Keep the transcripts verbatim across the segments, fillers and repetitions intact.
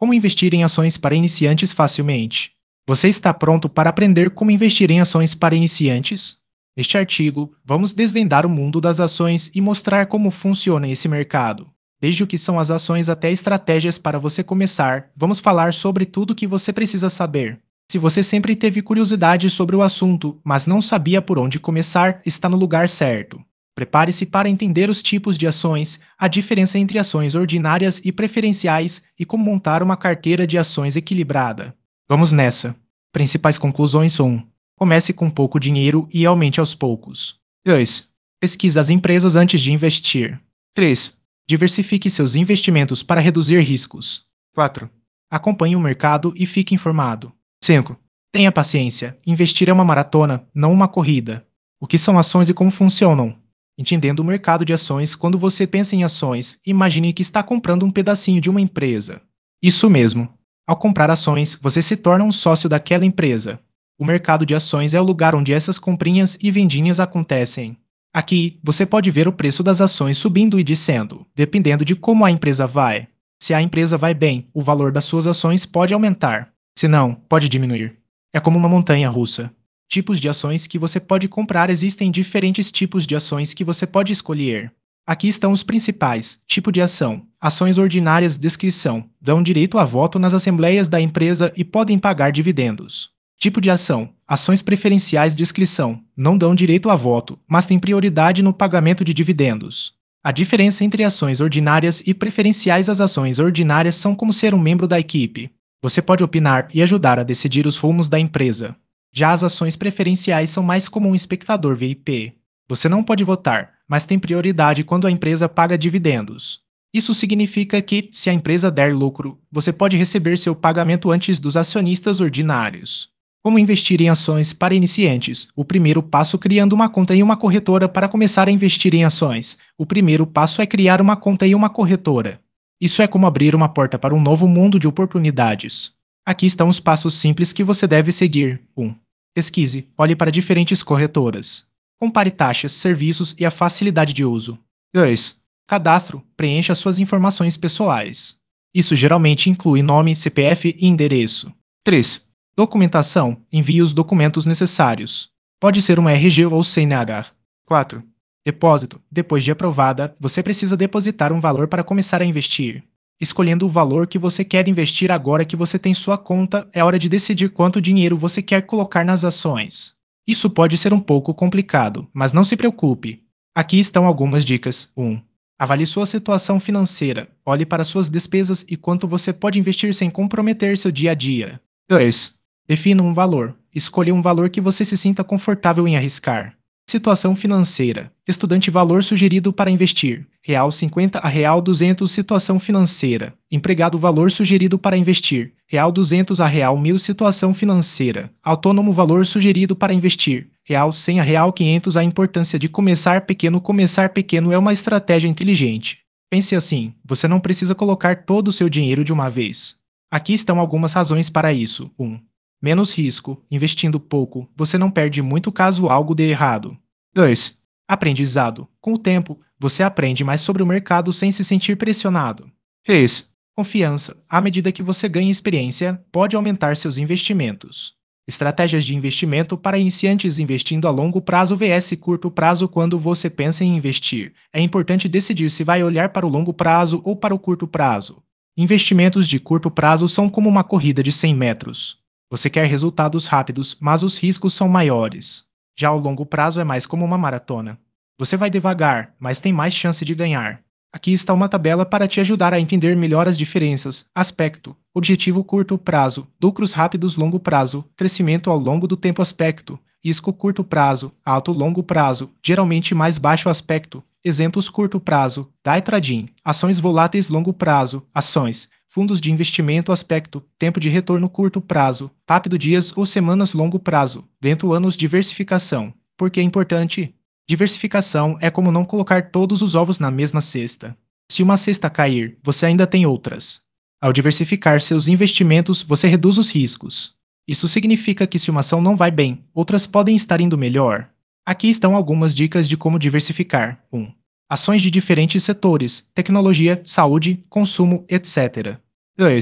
Como investir em ações para iniciantes facilmente? Você está pronto para aprender como investir em ações para iniciantes? Neste artigo, vamos desvendar o mundo das ações e mostrar como funciona esse mercado. Desde o que são as ações até estratégias para você começar, vamos falar sobre tudo o que você precisa saber. Se você sempre teve curiosidade sobre o assunto, mas não sabia por onde começar, está no lugar certo. Prepare-se para entender os tipos de ações, a diferença entre ações ordinárias e preferenciais e como montar uma carteira de ações equilibrada. Vamos nessa. Principais conclusões um. Comece com pouco dinheiro e aumente aos poucos. dois. Pesquise as empresas antes de investir. três. Diversifique seus investimentos para reduzir riscos. quatro. Acompanhe o mercado e fique informado. cinco. Tenha paciência. Investir é uma maratona, não uma corrida. O que são ações e como funcionam? Entendendo o mercado de ações, quando você pensa em ações, imagine que está comprando um pedacinho de uma empresa. Isso mesmo. Ao comprar ações, você se torna um sócio daquela empresa. O mercado de ações é o lugar onde essas comprinhas e vendinhas acontecem. Aqui, você pode ver o preço das ações subindo e descendo, dependendo de como a empresa vai. Se a empresa vai bem, o valor das suas ações pode aumentar. Se não, pode diminuir. É como uma montanha russa. Tipos de ações que você pode comprar. Existem diferentes tipos de ações que você pode escolher. Aqui estão os principais. Tipo de ação. Ações ordinárias. Descrição. Dão direito a voto nas assembleias da empresa e podem pagar dividendos. Tipo de ação. Ações preferenciais. Descrição. Não dão direito a voto, mas têm prioridade no pagamento de dividendos. A diferença entre ações ordinárias e preferenciais. As ações ordinárias são como ser um membro da equipe. Você pode opinar e ajudar a decidir os rumos da empresa. Já as ações preferenciais são mais como um espectador V I P. Você não pode votar, mas tem prioridade quando a empresa paga dividendos. Isso significa que, se a empresa der lucro, você pode receber seu pagamento antes dos acionistas ordinários. Como investir em ações para iniciantes? O primeiro passo: criando uma conta em uma corretora. Para começar a investir em ações, o primeiro passo é criar uma conta em uma corretora. Isso é como abrir uma porta para um novo mundo de oportunidades. Aqui estão os passos simples que você deve seguir. um. Pesquise, olhe para diferentes corretoras. Compare taxas, serviços e a facilidade de uso. dois. Cadastro, preencha suas informações pessoais. Isso geralmente inclui nome, C P F e endereço. três. Documentação, envie os documentos necessários. Pode ser uma R G ou C N H. quatro. Depósito, depois de aprovada, você precisa depositar um valor para começar a investir. Escolhendo o valor que você quer investir. Agora que você tem sua conta, é hora de decidir quanto dinheiro você quer colocar nas ações. Isso pode ser um pouco complicado, mas não se preocupe. Aqui estão algumas dicas. um. Avalie sua situação financeira. Olhe para suas despesas e quanto você pode investir sem comprometer seu dia a dia. dois. Defina um valor. Escolha um valor que você se sinta confortável em arriscar. Situação financeira. Estudante: valor sugerido para investir: real cinquenta a real duzentos. Situação financeira. Empregado: valor sugerido para investir: real duzentos a real mil. Situação financeira. Autônomo: valor sugerido para investir: real cem a real quinhentos. A importância de começar pequeno. Começar pequeno é uma estratégia inteligente. Pense assim: você não precisa colocar todo o seu dinheiro de uma vez. Aqui estão algumas razões para isso. um. Menos risco. Investindo pouco, você não perde muito caso algo dê errado. dois. Aprendizado. Com o tempo, você aprende mais sobre o mercado sem se sentir pressionado. três. Confiança. À medida que você ganha experiência, pode aumentar seus investimentos. Estratégias de investimento para iniciantes: investindo a longo prazo versus curto prazo. Quando você pensa em investir, é importante decidir se vai olhar para o longo prazo ou para o curto prazo. Investimentos de curto prazo são como uma corrida de cem metros. Você quer resultados rápidos, mas os riscos são maiores. Já o longo prazo é mais como uma maratona. Você vai devagar, mas tem mais chance de ganhar. Aqui está uma tabela para te ajudar a entender melhor as diferenças. Aspecto: objetivo curto prazo, lucros rápidos longo prazo, crescimento ao longo do tempo. Aspecto: risco curto prazo, alto longo prazo, geralmente mais baixo. Aspecto: isentos curto prazo, day trading, ações voláteis longo prazo, ações, fundos de investimento. Aspecto: tempo de retorno curto prazo, rápido dias ou semanas. Longo prazo, dentro anos. Diversificação. Por que é importante? Diversificação é como não colocar todos os ovos na mesma cesta. Se uma cesta cair, você ainda tem outras. Ao diversificar seus investimentos, você reduz os riscos. Isso significa que se uma ação não vai bem, outras podem estar indo melhor. Aqui estão algumas dicas de como diversificar. um. Ações de diferentes setores: tecnologia, saúde, consumo, etcétera. dois.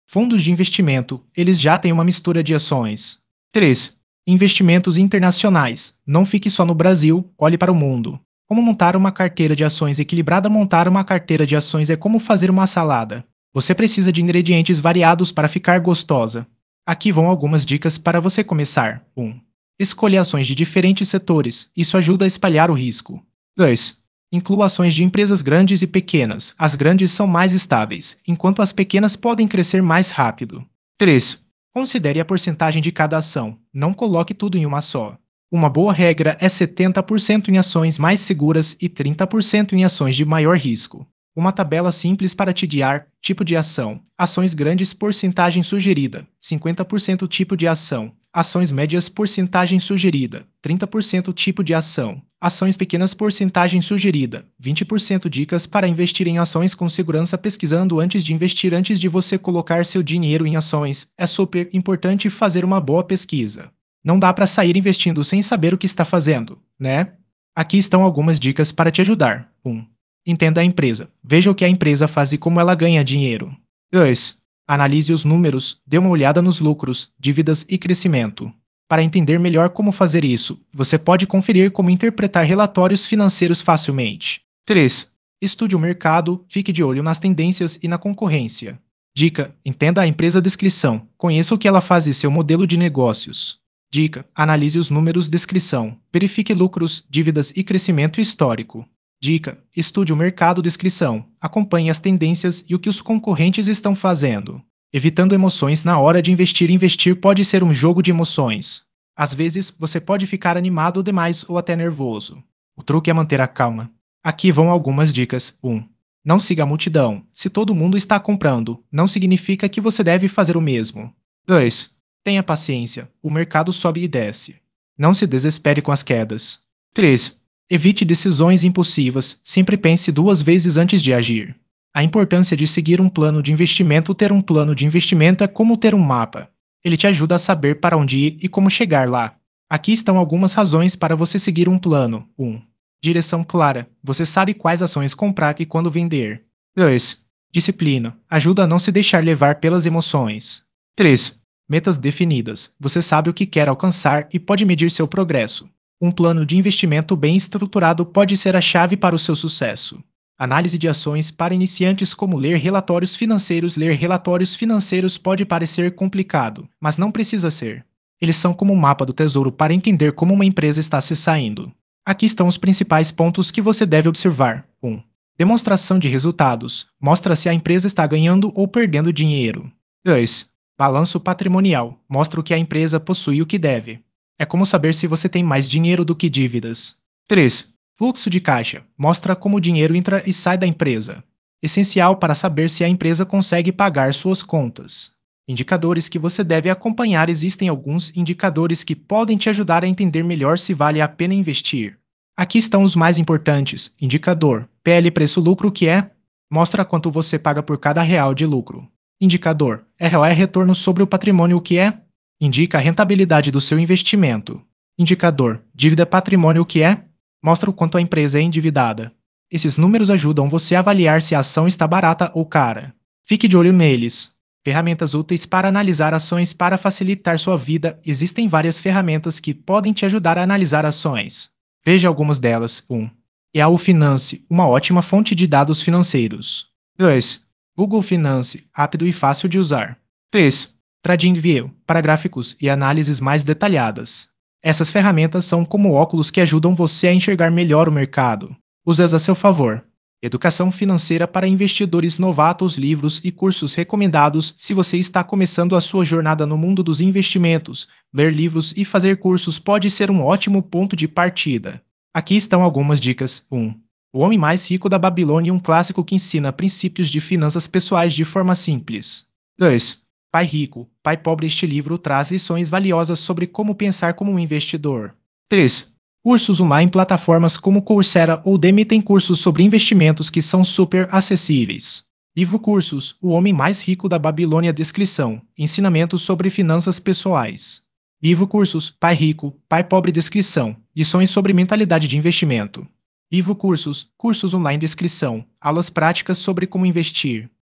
Fundos de investimento, eles já têm uma mistura de ações. três. Investimentos internacionais. Não fique só no Brasil, olhe para o mundo. Como montar uma carteira de ações equilibrada? Montar uma carteira de ações é como fazer uma salada. Você precisa de ingredientes variados para ficar gostosa. Aqui vão algumas dicas para você começar. um. Escolha ações de diferentes setores. Isso ajuda a espalhar o risco. dois. Inclua ações de empresas grandes e pequenas. As grandes são mais estáveis, enquanto as pequenas podem crescer mais rápido. três. Considere a porcentagem de cada ação. Não coloque tudo em uma só. Uma boa regra é setenta por cento em ações mais seguras e trinta por cento em ações de maior risco. Uma tabela simples para te guiar: tipo de ação, ações grandes, porcentagem sugerida, cinquenta por cento tipo de ação, ações médias, porcentagem sugerida, trinta por cento tipo de ação, ações pequenas, porcentagem sugerida, vinte por cento dicas para investir em ações com segurança. Pesquisando antes de investir. Antes de você colocar seu dinheiro em ações, é super importante fazer uma boa pesquisa. Não dá para sair investindo sem saber o que está fazendo, né? Aqui estão algumas dicas para te ajudar. um. Entenda a empresa. Veja o que a empresa faz e como ela ganha dinheiro. dois. Analise os números. Dê uma olhada nos lucros, dívidas e crescimento. Para entender melhor como fazer isso, você pode conferir como interpretar relatórios financeiros facilmente. três. Estude o mercado. Fique de olho nas tendências e na concorrência. Dica: entenda a empresa. Descrição: conheça o que ela faz e seu modelo de negócios. Dica: analise os números. Descrição: verifique lucros, dívidas e crescimento histórico. Dica: estude o mercado. Descrição: acompanhe as tendências e o que os concorrentes estão fazendo. Evitando emoções na hora de investir. Investir pode ser um jogo de emoções. Às vezes, você pode ficar animado demais ou até nervoso. O truque é manter a calma. Aqui vão algumas dicas. um. Não siga a multidão. Se todo mundo está comprando, não significa que você deve fazer o mesmo. dois. Tenha paciência. O mercado sobe e desce. Não se desespere com as quedas. três. Evite decisões impulsivas. Sempre pense duas vezes antes de agir. A importância de seguir um plano de investimento. Ter um plano de investimento é como ter um mapa. Ele te ajuda a saber para onde ir e como chegar lá. Aqui estão algumas razões para você seguir um plano. um. Direção clara. Você sabe quais ações comprar e quando vender. dois. Disciplina. Ajuda a não se deixar levar pelas emoções. três. Metas definidas. Você sabe o que quer alcançar e pode medir seu progresso. Um plano de investimento bem estruturado pode ser a chave para o seu sucesso. Análise de ações para iniciantes. Como ler relatórios financeiros. Ler relatórios financeiros pode parecer complicado, mas não precisa ser. Eles são como um mapa do tesouro para entender como uma empresa está se saindo. Aqui estão os principais pontos que você deve observar. um. Demonstração de resultados. Mostra se a empresa está ganhando ou perdendo dinheiro. dois. Balanço patrimonial. Mostra o que a empresa possui e o que deve. É como saber se você tem mais dinheiro do que dívidas. três. Fluxo de caixa. Mostra como o dinheiro entra e sai da empresa. Essencial para saber se a empresa consegue pagar suas contas. Indicadores que você deve acompanhar. Existem alguns indicadores que podem te ajudar a entender melhor se vale a pena investir. Aqui estão os mais importantes. Indicador P L, preço-lucro, que é? Mostra quanto você paga por cada real de lucro. Indicador R O I, retorno sobre o patrimônio, o que é? Indica a rentabilidade do seu investimento. Indicador dívida patrimônio, o que é? Mostra o quanto a empresa é endividada. Esses números ajudam você a avaliar se a ação está barata ou cara. Fique de olho neles. Ferramentas úteis para analisar ações. Para facilitar sua vida, existem várias ferramentas que podem te ajudar a analisar ações. Veja algumas delas. um. Yahoo Finance, uma ótima fonte de dados financeiros. dois. Google Finance, rápido e fácil de usar. três. TradingView, para gráficos e análises mais detalhadas. Essas ferramentas são como óculos que ajudam você a enxergar melhor o mercado. Use-as a seu favor. Educação financeira para investidores novatos. Livros e cursos recomendados. Se você está começando a sua jornada no mundo dos investimentos, ler livros e fazer cursos pode ser um ótimo ponto de partida. Aqui estão algumas dicas. um. O Homem Mais Rico da Babilônia, um clássico que ensina princípios de finanças pessoais de forma simples. dois. Pai Rico, Pai Pobre. Este livro traz lições valiosas sobre como pensar como um investidor. três. Cursos online. Plataformas como Coursera ou Udemy têm cursos sobre investimentos que são super acessíveis. Livro Cursos, O Homem Mais Rico da Babilônia. Descrição: ensinamentos sobre finanças pessoais. Livro Cursos, Pai Rico, Pai Pobre. Descrição: lições sobre mentalidade de investimento. Livro Cursos, cursos online. Descrição: aulas práticas sobre como investir.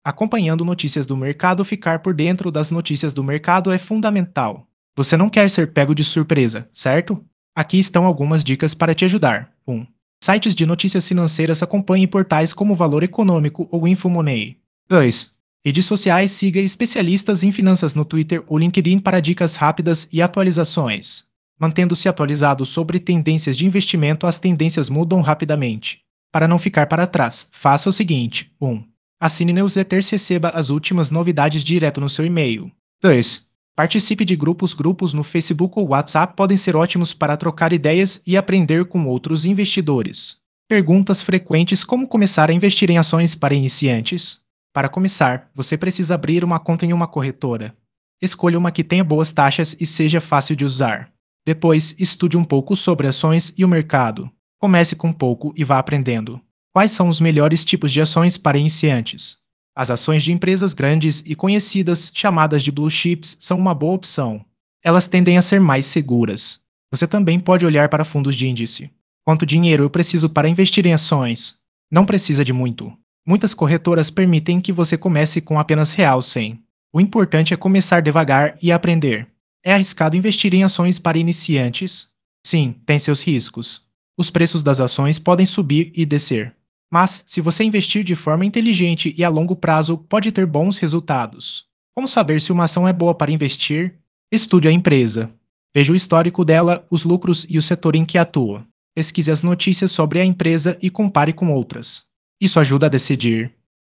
Acompanhando notícias do mercado, ficar por dentro das notícias do mercado é fundamental. Você não quer ser pego de surpresa, certo? Aqui estão algumas dicas para te ajudar. um. Sites de notícias financeiras, acompanhe portais como Valor Econômico ou Infomoney. dois. Redes sociais, siga especialistas em finanças no Twitter ou LinkedIn para dicas rápidas e atualizações. Mantendo-se atualizado sobre tendências de investimento, as tendências mudam rapidamente. Para não ficar para trás, faça o seguinte: um. Assine newsletters, receba as últimas novidades direto no seu e-mail. dois. Participe de grupos. Grupos no Facebook ou WhatsApp podem ser ótimos para trocar ideias e aprender com outros investidores. Perguntas frequentes: como começar a investir em ações para iniciantes? Para começar, você precisa abrir uma conta em uma corretora. Escolha uma que tenha boas taxas e seja fácil de usar. Depois, estude um pouco sobre ações e o mercado. Comece com pouco e vá aprendendo. Quais são os melhores tipos de ações para iniciantes? As ações de empresas grandes e conhecidas, chamadas de blue chips, são uma boa opção. Elas tendem a ser mais seguras. Você também pode olhar para fundos de índice. Quanto dinheiro eu preciso para investir em ações? Não precisa de muito. Muitas corretoras permitem que você comece com apenas real cem. O importante é começar devagar e aprender. É arriscado investir em ações para iniciantes? Sim, tem seus riscos. Os preços das ações podem subir e descer. Mas, se você investir de forma inteligente e a longo prazo, pode ter bons resultados. Como saber se uma ação é boa para investir? Estude a empresa. Veja o histórico dela, os lucros e o setor em que atua. Pesquise as notícias sobre a empresa e compare com outras. Isso ajuda a decidir.